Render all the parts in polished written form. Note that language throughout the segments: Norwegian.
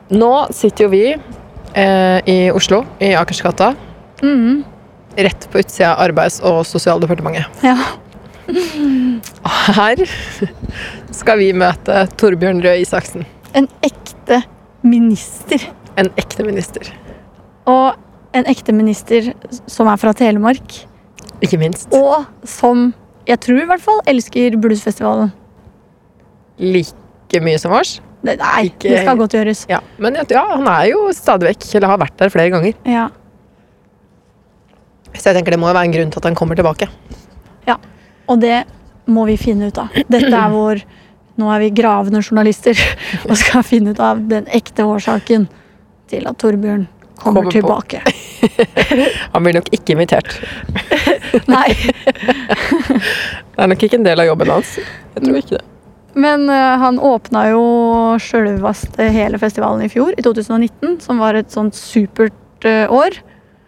Nå sitter jo vi i Oslo, i Akersgata. Rett på utsida av Arbeids- og sosialdepartementet. Ja. Og her skal vi møte Torbjørn Røe Isaksen. En ekte minister. En ekte minister. Og en ekte minister som fra Telemark. Ikke minst. Og som, jeg tror i hvert fall, elsker bluesfestivalen. Like mye som oss. Nei, det skal godt gjøres. Ja, men ja, han jo stadig vekk, eller har vært der flere ganger. Ja. Så jeg tenker det må være en grunn til at han kommer tilbake. Ja, og det må vi finne ut av. Dette vår, nå vi gravende journalister, og skal finne ut av den ekte årsaken til at Torbjørn kommer tilbake. Han blir nok ikke invitert. Nei. Det nok ikke en del av jobben hans. Jeg tror ikke det. Men han åpnet jo selveste hele festivalen i fjor, i 2019, som var et sånt supert år.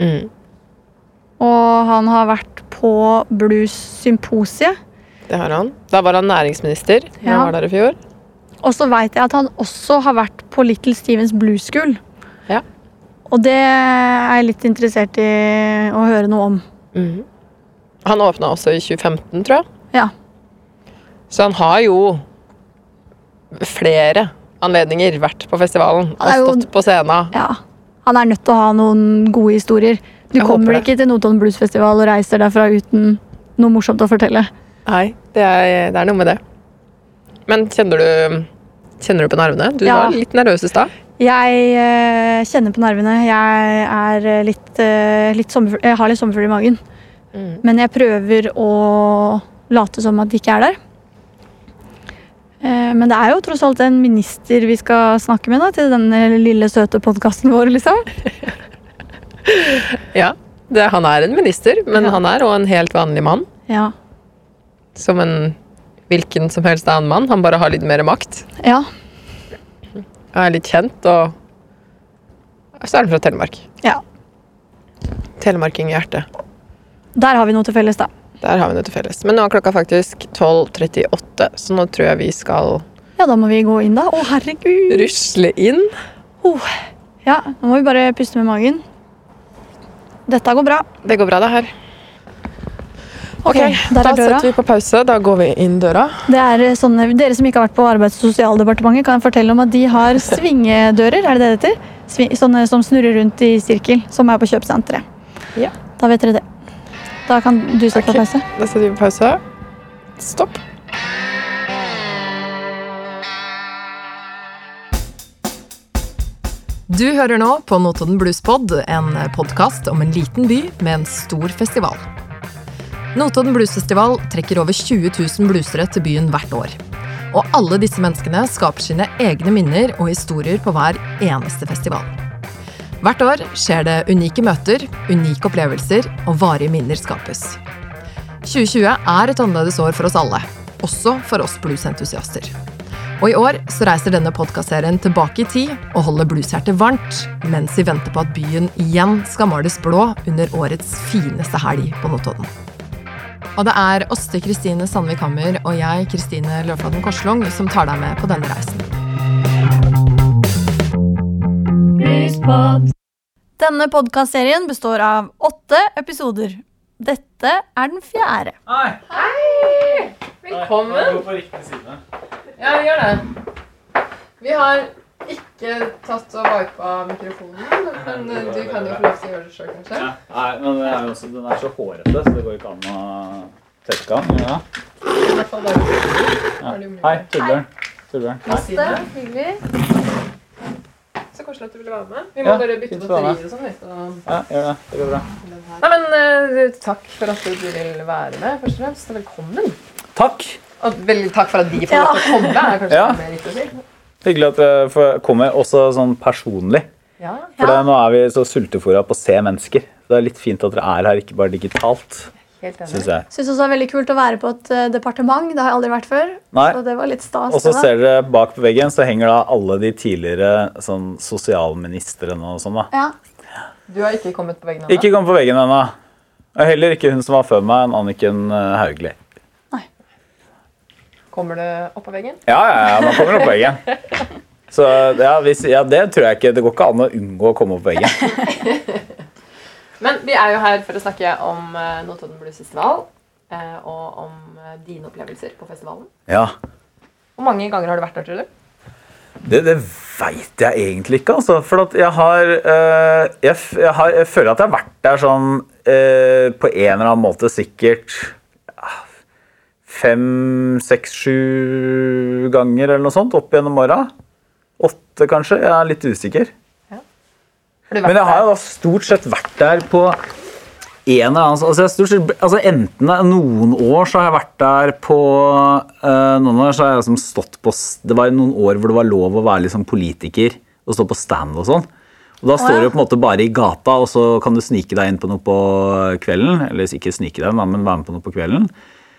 Og han har vært på Blues Symposiet. Det har han. Da var han næringsminister. Han var der i fjor. Og så vet jeg at han også har vært på Little Stevens Blues School. Ja. Og det jeg litt interessert i å høre noe om. Han åpnet også i 2015, tror jeg. Ja. Så han har jo flere anledninger vært på festivalen og stått på scenen. Ja. Han nødt til å ha noen gode historier. Du kommer ikke til Notodden Bluesfestival og reiser derfra uten noe morsomt å fortelle. Nei, det noe med det. Men kjenner du på nervene? Du var litt nervøs i stad. Jeg kjenner på nervene. Jeg jeg har litt sommerfugl i magen. Men jeg prøver å late som at de ikke der. Men det jo tross alt en minister vi skal snakke med da, til denne lille søte podcasten vår, liksom. Ja, han en minister, men han også en helt vanlig mann. Ja. Som en hvilken som helst annen mann. Han bare har litt mer makt. Ja. Han litt kjent, og så han fra Telemark. Ja. Telemarking i hjertet. Der har vi noe til felles, da. Der har vi noe til felles. Men nå klokka faktisk 12:38, så nå tror jeg vi skal... Ja, da må vi gå inn da. Å, herregud! Rusle inn. Ja, nå må vi bare puste med magen. Dette går bra. Det går bra, det her. Ok, da setter vi på pause. Da går vi inn døra. Det sånne, dere som ikke har vært på Arbeids- og sosialdepartementet kan fortelle om at de har svingedører, det heter? Sånne som snurrer rundt i sirkel, som på kjøpesenteret. Ja. Da vet dere det. Da kan du sette på pause. Da setter vi på pause. Stopp. Du hører nå på Notodden Bluespod, en podcast om en liten by med en stor festival. Notodden Bluesfestival trekker over 20 000 bluesere til byen hvert år. Og alle disse menneskene skaper sine egne minner og historier på hver eneste festival. Hvert år skjer det unike møter, unike opplevelser og varige minner skapes. 2020 et annerledes år for oss alle, også for oss bluesentusiaster. Og i år så reiser denne podcastserien tilbake i tid og holder blueshjertet varmt, mens vi venter på at byen igjen skal males blå under årets fineste helg på Notodden. Og det Åste Kristine Sandvik Hammer og jeg, Kristine Løfladen Korslung, som tar deg med på denne reisen. Denne podcastserien består av 8 episoder. Dette den 4. Hei! Hei! Velkommen! Jeg går på riktig side. Ja, vi gjør det. Vi har ikke tatt og wipet mikrofonen, men du kan jo få lov til å gjøre det selv, kanskje. Ja, nei, men den så hårete, så det går ikke an å tørke den. Ja. I hvert fall bare. Ja. Hei, Torbjørn. Åste, hyggelig. Så kanskje at du ville være med. Vi må bare bytte batterier og sånn litt. Ja, gjør det. Det går bra. Nei, men takk for at du vil være med, først og fremst. Velkommen. Takk! Og veldig takk for at de får lov til å komme. Kanskje mer riktig å si. Hyggelig at jeg får komme, også sånn personlig. Ja. For nå vi så sultefora på å se mennesker. Så det litt fint at dere her, ikke bare digitalt. Helt enig. Synes jeg. Synes også det veldig kult å være på et departement. Det har jeg aldri vært før. Nei. Så det var litt stas. Og så ser dere bak på veggen, så henger da alle de tidligere sånn, sosialministrene og sånn da. Ja. Du har ikke kommet på veggen ennå? Ikke kommet på veggen ennå. Og heller ikke hun som var før meg, en Anniken Haugli. Kommer det opp på veggen? Ja, man kommer opp på veggen. Så det tror jeg ikke. Det går ikke an å unngå å komme opp på veggen. Men vi jo her for å snakke om Notodden Blues Festival, og om dine opplevelser på festivalen. Ja. Hvor mange ganger har du vært der, tror du? Det vet jeg egentlig ikke, altså. For at jeg føler at jeg har vært der sånn på en eller annen måte sikkert 5, 6, 7 ganger eller noe sånt opp gjennom åra. 8 kanskje, jeg litt usikker. Ja. Men jeg har jo da stort sett vært der på en eller annen, altså enten noen år så har jeg vært der på, noen år så har jeg liksom stått på, det var noen år hvor det var lov å være liksom politiker og stå på stand og sånn. Og da står du på en måte bare i gata, og så kan du snike deg inn på noe på kvelden, eller ikke snike deg, men være med på noe på kvelden.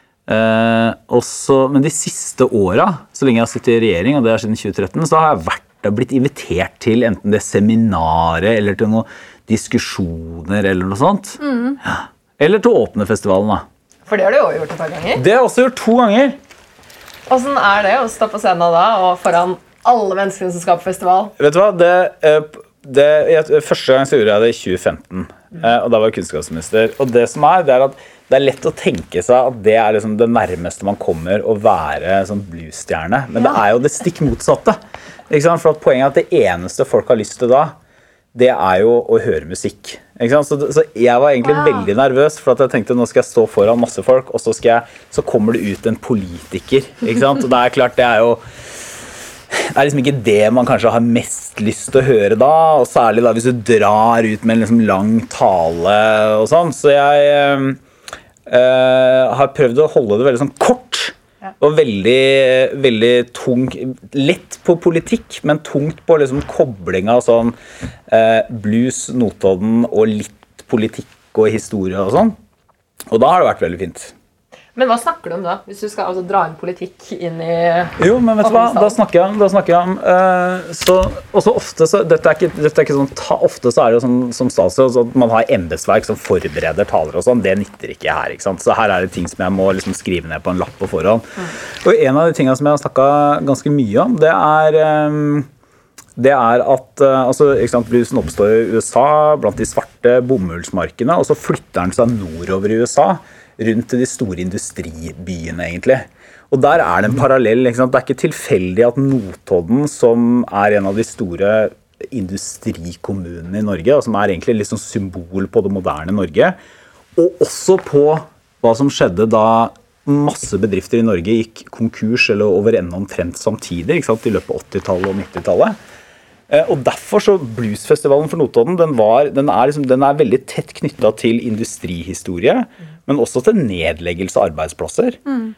Men de siste årene, så lenge jeg har sittet i regjering, og det siden 2013, så har jeg blitt invitert til enten det seminaret, eller til noe diskusjoner eller noe sånt. Ja. Eller til å åpne festivalen da. For det har du jo gjort et par ganger. Det har jeg også gjort 2 ganger. Hvordan det å stå på scenen da, og foran alle menneskene som skal på festival? Vet du hva, første gang så gjorde jeg det i 2015, og da var jeg kunnskapsminister. Og det som det at det lett å tenke seg at det liksom det nærmeste man kommer å være sånn bluesstjerne, men det jo det stikk motsatte. Ikke sant? For at poenget at det eneste folk har lyst til da, det jo å høre musikk. Ikke sant? Så jeg var egentlig veldig nervøs, for at jeg tenkte nå skal jeg stå foran masse folk, og så kommer det ut en politiker. Ikke sant? Og det klart, det jo det liksom ikke det man kanskje har mest lyst til å høre da, og særlig da hvis du drar ut med en liksom lang tale og sånn. Så jeg har prøvd å holde det veldig sånn kort, og veldig, veldig tung, lett på politikk, men tungt på liksom kobling av sånn blues, Notodden og litt politikk og historie og sånn. Og da har det vært veldig fint. Men hva snakker du om da, hvis du skal dra en politikk inn i... Jo, men vet du hva, da snakker jeg om, og så ofte, dette ikke sånn, ofte så det jo sånn, som statsråd, så at man har embetsverk som forbereder taler og sånn, det nytter ikke her, ikke sant? Så her det ting som jeg må liksom skrive ned på en lapp på forhånd. Og en av de tingene som jeg har snakket ganske mye om, det at altså, ikke sant, bluesen oppstår i USA, blant de svarte bomullsmarkene, og så flytter den seg nordover i USA, rundt til de store industribyene egentlig. Og der det en parallell, ikke sant? Det ikke tilfeldig at Notodden, som en av de store industrikommunene i Norge, og som egentlig litt sånn symbol på det moderne Norge, og også på hva som skjedde da masse bedrifter i Norge gikk konkurs eller over ende omtrent samtidig, ikke sant? I løpet av 80-tallet og 90-tallet. Og derfor så Bluesfestivalen for Notodden, den veldig tett knyttet til industrihistorie, men også til nedleggelse av arbeidsplasser.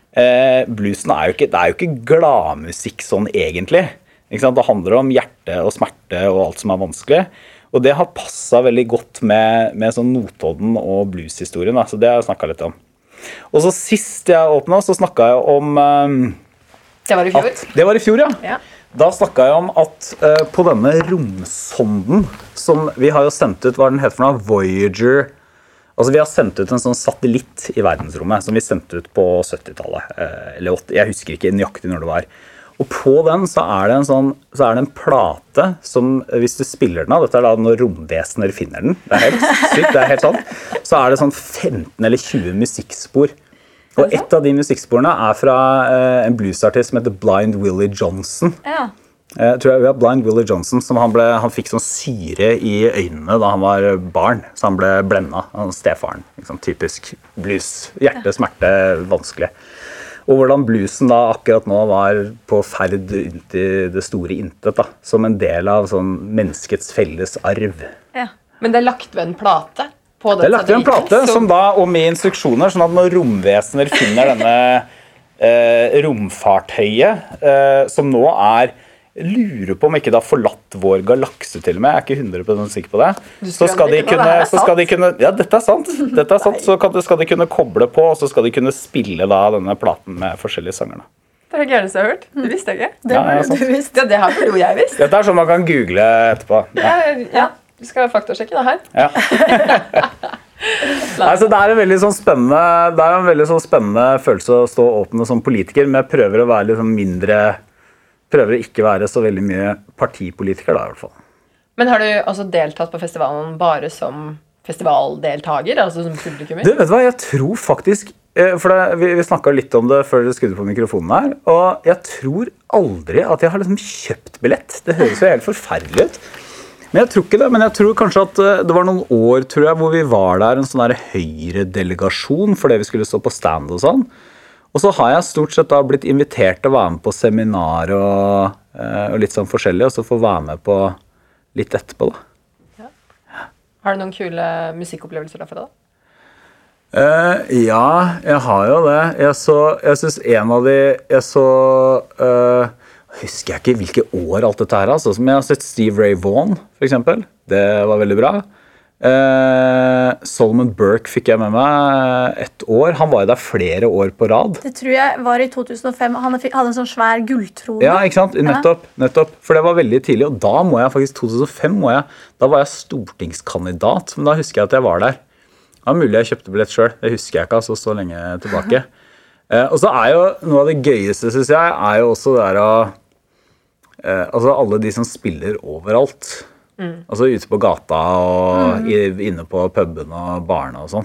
Bluesen jo ikke gladmusikk sånn egentlig. Ikke sant? Det handler om hjerte og smerte og alt som vanskelig. Og det har passet veldig godt med sånn Notodden og blueshistorien, så det har jeg snakket litt om. Og så sist jeg åpnet, så snakket jeg om... det var i fjor? Det var i fjor, ja. Da snakket jeg om at på denne romsonden, som vi har jo sendt ut, hva den heter for noe, Voyager, altså vi har sendt ut en sånn satellitt i verdensrommet, som vi sendte ut på 70-tallet, eller 80, jeg husker ikke nøyaktig når det var. Og på den så det en plate som, hvis du spiller den av, dette da når romvesener finner den, det helt sykt, det helt sant, så det sånn 15 eller 20 musikkspor. Og et av de musikksporene fra en bluesartist som heter Blind Willie Johnson. Ja. Jeg tror Blind Willie Johnson, som han fikk sånn syre i øynene da han var barn, så han ble blendet av stefaren. Liksom, typisk blues, hjerte, smerte, vanskelig. Og hvordan bluesen da akkurat nå var på ferd ut i det store intet, da, som en del av sånn menneskets felles arv. Ja. Men det lagt ved en plate? Det lagt ved en plate, som da, og med instruksjoner, sånn at når romvesener finner denne romfartøyet, som nå lurer på om ikke det har forlatt vår galakse til og med, jeg ikke 100% sikker på det, så skal de kunne, ja, dette er sant, så skal de kunne koble på, og så skal de kunne spille da denne platen med forskjellige sanger da. Det det gæreste jeg har hørt, det visste jeg ikke. Du visste. Ja, det har jo jeg visst. Dette sånn man kan google etterpå. Ja. Vi skal faktasjekke det her. Ja. Altså, det en veldig sånn spennende, en veldig sånn spennende følelse å stå åpne som politiker, men jeg prøver å være litt sånn mindre prøver å ikke være så veldig mye partipolitiker da, I hvert fall. Men har du også deltatt på festivalen bare som festivaldeltager, altså som publikummer? Vet du hva, jeg tror faktisk, for vi snakket litt om det før du skudde på mikrofonen her, og jeg tror aldri at jeg har liksom kjøpt billett. Det høres jo helt forferdelig ut. Men jeg tror ikke det, men jeg tror kanskje at det var noen år, tror jeg, hvor vi var der en sånn der Høyre-delegasjon for det vi skulle stå på stand og sånn. Og så har jeg stort sett da blitt invitert til å være med på seminar og litt sånn forskjellig, og så få være med på litt etterpå da. Ja. Har du noen kule musikkopplevelser derfra da? Ja, jeg har jo det. Jeg synes en av de, husker jeg ikke hvilke år alt dette her, altså. Som jeg har sett Steve Ray Vaughan, for eksempel. Det var veldig bra. Solomon Burke fikk jeg med meg et år. Han var jo der flere år på rad. Det tror jeg var I 2005. Han hadde en sånn svær gulltrone. Ja, ikke sant? Nettopp. For det var veldig tidlig, og da må jeg faktisk, 2005 da var jeg stortingskandidat, men da husker jeg at jeg var der. Det var mulig jeg kjøpte billett selv. Det husker jeg ikke, altså, så lenge tilbake. Og så jo noe av det gøyeste, synes jeg, jo også det der altså alle de som spiller overalt. Altså ute på gata og inne på puben og barna og sånn.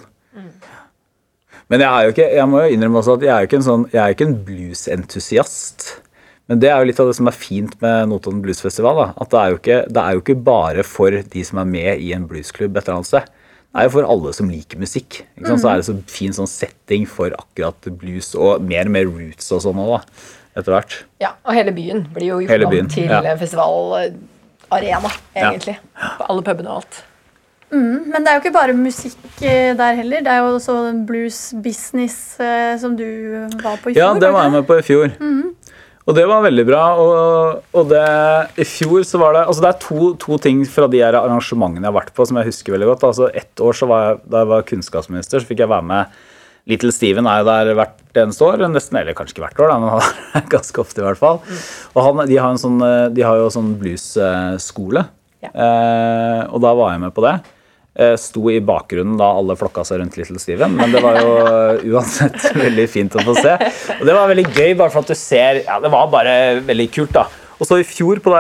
Men jeg må jo innrømme også at jeg er ikke en bluesentusiast. Men det jo litt av det som fint med Notodden Blues Festival, da. At det jo ikke bare for de som med I en bluesklubb et eller annet sted. Det jo for alle som liker musikk. Ikke sant? Så det så fin sånn setting for akkurat blues og mer roots og sånn også, da. Etter hvert. Ja, og hele byen blir jo gjort om til festivalarena, egentlig. På alle pubene og alt. Men det jo ikke bare musikk der heller. Det jo også blues business som du var på I fjor. Ja, det var jeg med på I fjor. Og det var veldig bra. Og I fjor så var det, altså det to ting fra de her arrangementene jeg har vært på som jeg husker veldig godt. Altså et år så da jeg var kunnskapsminister, så fikk jeg være med. Little Steven jo der hvert eneste år, nesten, eller kanskje ikke hvert år, da, men han ganske ofte I hvert fall. Og de har jo sånn blues-skole, og da var jeg med på det. Sto I bakgrunnen da alle flokka seg rundt Little Steven, men det var jo uansett veldig fint å få se. Og det var veldig gøy, bare for at du ser, ja, det var bare veldig kult da. Og så I fjor på det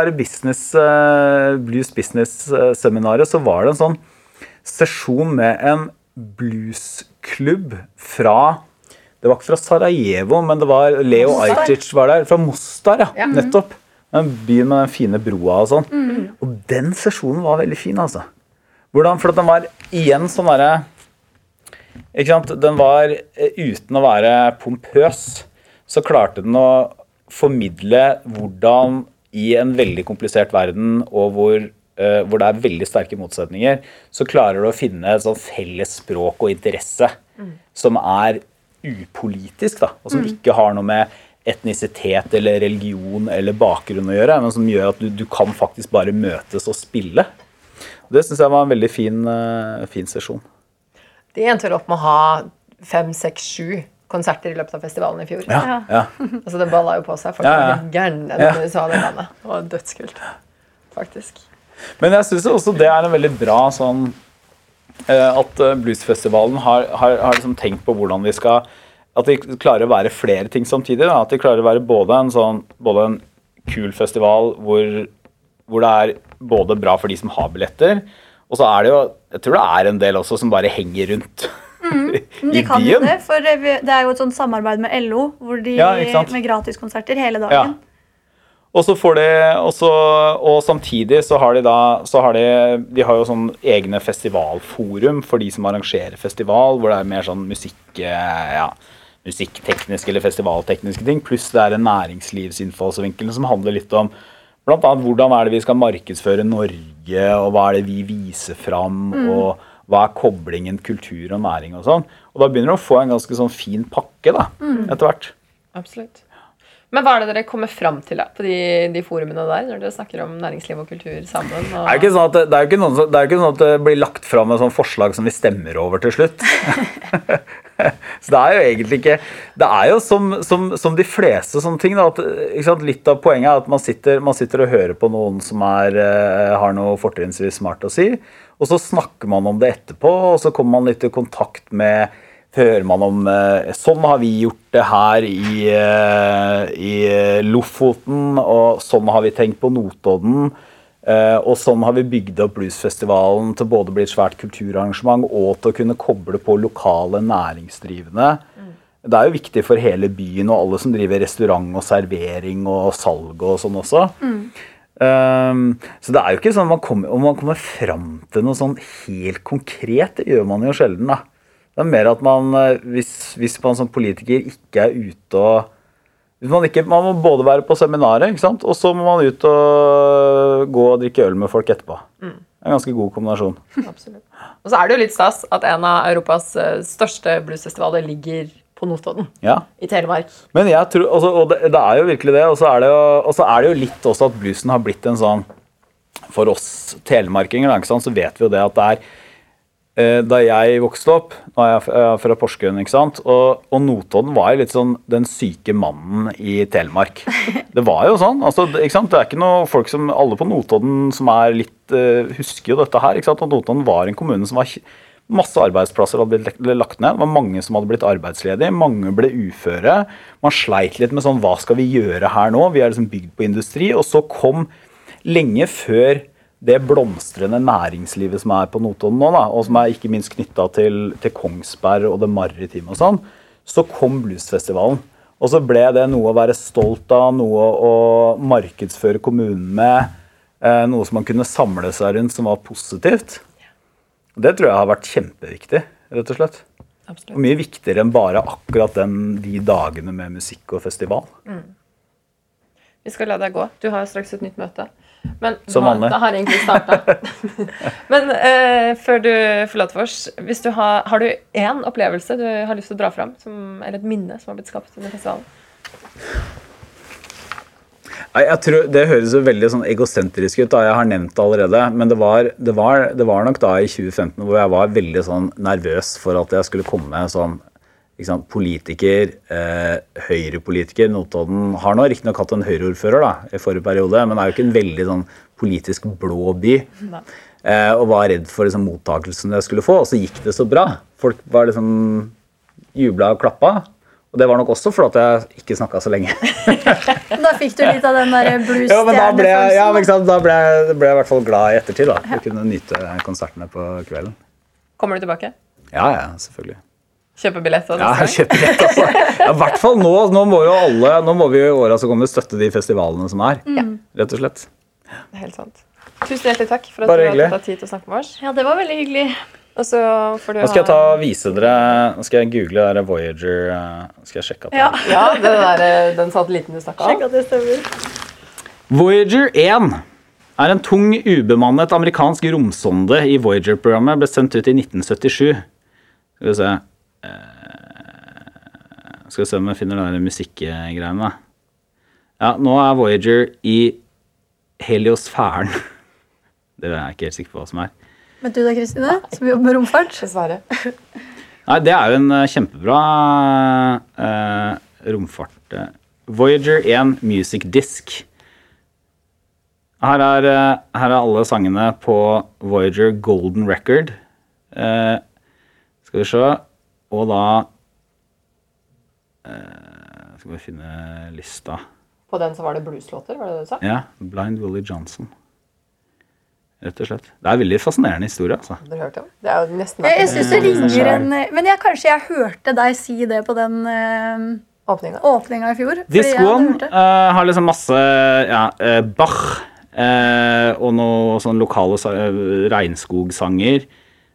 her blues business seminaret, så var det en sånn sesjon med en bluesklubb det var ikke fra Sarajevo, men det var Leo Ajtic var der, fra Mostar, ja. Nettopp. En by med den fine broa og sånn. Og den sesjonen var veldig fin, altså. Hvordan? For at den var igjen sånn der, ikke sant? Den var, uten å være pompøs, så klarte den å formidle hvordan I en veldig komplisert verden, og hvor det veldig sterke motsetninger, så klarer du å finne et sånn felles språk og interesse som upolitisk, da, og som ikke har noe med etnisitet eller religion eller bakgrunn å gjøre, men som gjør at du kan faktisk bare møtes og spille. Det synes jeg var en veldig fin sesjon. De endte vel opp med å ha 5, 6, 7 konserter I løpet av festivalen I fjor. Ja. Altså det ballet jo på seg, folk var gærne når du sa det landet. Det var dødskult, faktisk. Men jeg synes også det en veldig bra sånn at bluesfestivalen har liksom tenkt på hvordan vi skal at de klarer å være flere ting samtidig da. At de klarer å være både en kul festival hvor det både bra for de som har billetter og så det jo, jeg tror det en del også som bare henger rundt I de kan byen. Jo det, for det jo et sånt samarbeid med LO hvor de med gratiskonserter hele dagen. Og så får de og samtidig så har de har jo sånn egne festivalforum for de som arrangerer festival, hvor det mer sånn musikktekniske eller festivaltekniske ting, pluss det en næringslivsinnfallsvinkel som handler litt om blant annet hvordan det vi skal markedsføre Norge, og hva det vi viser fram, og hva koblingen kultur og næring og sånn. Og da begynner du å få en ganske sånn fin pakke da, etter hvert. Absolutt. Men hva det dere kommer frem til da, på de forumene der, når dere snakker om næringsliv og kultur sammen? Og... Det jo ikke sånn at det blir lagt frem en sånn forslag som vi stemmer over til slutt. Så det jo egentlig ikke... Det jo som de fleste sånne ting, da, at, ikke sant, litt av poenget at man sitter og hører på noen som har noe fortrinnsvis smart å si, og så snakker man om det etterpå, og så kommer man litt I kontakt med hører man om sånn har vi gjort det her i Lofoten, og sånn har vi tenkt på Notodden, og sånn har vi bygd opp bluesfestivalen til både å bli et svært kulturarrangement og til å kunne koble på lokale næringsdrivende. Det jo viktig for hele byen og alle som driver restaurant og servering og salg og sånn også. Så det jo ikke sånn om man kommer frem til noe sånn helt konkret, det gjør man jo sjelden da. Det mer at man, hvis man som politiker ikke ute og man må både være på seminaret, ikke sant? Og så må man ut og gå og drikke øl med folk etterpå. Det en ganske god kombinasjon. Absolutt. Og så det jo litt stas at en av Europas største bluesfestivaler ligger på Notodden, i Telemark. Men jeg tror, og det jo virkelig det, og så det jo litt også at bluesen har blitt en sånn, for oss telemarkinger, ikke sant, så vet vi jo det at det da jeg vokste opp, nå jeg fra Porsgrunn, ikke sant, og Notodden var jo litt sånn den syke mannen i Telemark. Det var jo sånn, altså, ikke sant, det ikke noe folk som, alle på Notodden som litt, husker jo dette her, ikke sant, og Notodden var en kommune som var masse arbeidsplasser hadde blitt lagt ned, det var mange som hadde blitt arbeidsledige, mange ble uføre, man sleit litt med sånn, hva skal vi gjøre her nå? Vi liksom bygd på industri, og så kom lenge før det blomstrende næringslivet som på Notodden nå, da, og som ikke minst knyttet til Kongsberg og det maritime og sånn, så kom bluesfestivalen. Og så ble det noe å være stolt av, noe å markedsføre kommunen med, noe som man kunne samle seg rundt som var positivt. Det tror jeg har vært kjempeviktig, rett og slett. Absolutt. Og mye viktigere enn bare akkurat de dagene med musikk og festival. Vi skal la deg gå. Du har straks et nytt møte. Men det har egentlig startet. Men før du forlater oss, har du en opplevelse du har lyst til å dra fram, eller et minne som har blitt skapt under festivalen? Jeg tror det høres jo veldig sånn egosentrisk ut da, jeg har nevnt det allerede, men det var nok da i 2015 hvor jeg var veldig sånn nervøs for at jeg skulle komme som politiker, høyrepolitiker. Notodden har nå riktig nok hatt en høyreordfører da, i forrige periode, men jo ikke en veldig sånn politisk blå by, og var redd for mottakelsen jeg skulle få, og så gikk det så bra. Folk var jublet og klappet. Og det var nok også for at jeg ikke snakket så lenge. Da fikk du litt av den der blues-stjernefølelsen. Da ble jeg i hvert fall glad i ettertid da, for å kunne nyte konsertene på kvelden. Kommer du tilbake? Ja, selvfølgelig. Kjøpe billett? Ja, kjøpe billett altså. Ja, i hvert fall nå må vi jo i året så komme støtte de festivalene som rett og slett. Det helt sant. Tusen hjertelig takk for at du har tatt tid til å snakke med oss. Ja, det var veldig hyggelig. Og så får du nå skal jeg vise dere, nå skal jeg google der Voyager, skal jeg sjekke at det ja, den satelliten du snakket om. Sjekk at det stemmer. Voyager 1 en tung, ubemannet amerikansk romsonde i Voyager-programmet, ble sendt ut i 1977. Skal vi se om jeg finner den musikkgreiene. Ja, nå Voyager i heliosfæren. Det jeg ikke helt sikker på hva som Vet du da, Kristine, som jobber med romfart? Dessverre. Nei, det jo en kjempebra romfart. Voyager 1 Music Disc. Her alle sangene på Voyager Golden Record. Skal vi se. Og da skal vi finne lista. På den så var det blueslåter, var det det du sa? Ja, Blind Willie Johnson. Rett og slett. Det veldig fascinerende historie, altså. Har du hørt om? Det jo nesten... Jeg synes det ringer men kanskje jeg hørte deg si det på den åpningen i fjor. This one har liksom masse Bach og noen sånne lokale regnskogsanger.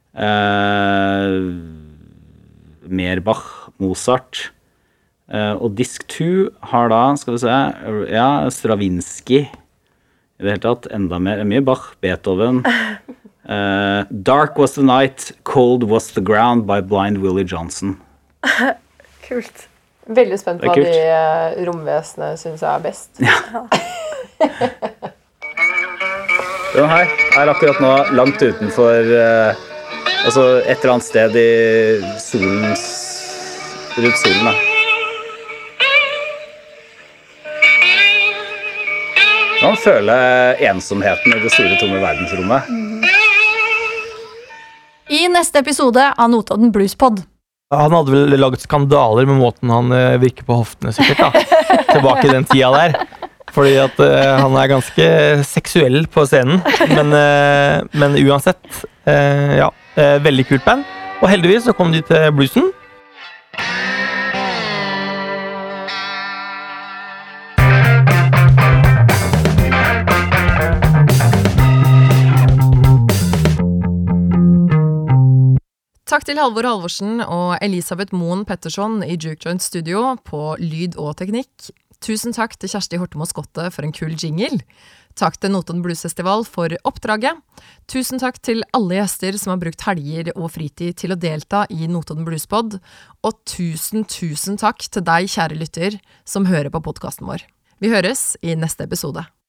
Mer Bach, Mozart. Og disk 2 har da, skal vi se, Stravinsky. I det hele tatt, enda mer, mye Bach, Beethoven. Dark was the night, cold was the ground by Blind Willie Johnson. Kult. Veldig spent på hva de romvesenene synes jeg best. Ja. Den her akkurat nå langt utenfor, altså et eller annet sted i rundt solen da. Man føler ensomheten i det store, tomme verdensrommet. I neste episode av Notodden Bluespod. Han hadde vel laget skandaler med måten han virker på hoftene sikkert da. Tilbake I den tida der. Fordi at han ganske seksuell på scenen. Men uansett, veldig kult band. Og heldigvis så kom de til bluesen. Takk til Halvor Halvorsen og Elisabeth Moen Pettersson I Juke Joint Studio på lyd og teknikk. Tusen takk til Kjersti Hortemo Skotte for en kul jingle. Takk til Notodden Blues Festival for oppdraget. Tusen takk til alle gjester som har brukt helger og fritid til å delta I Notodden Blues Pod. Og tusen takk til deg, kjære lytter, som hører på podcasten vår. Vi høres I neste episode.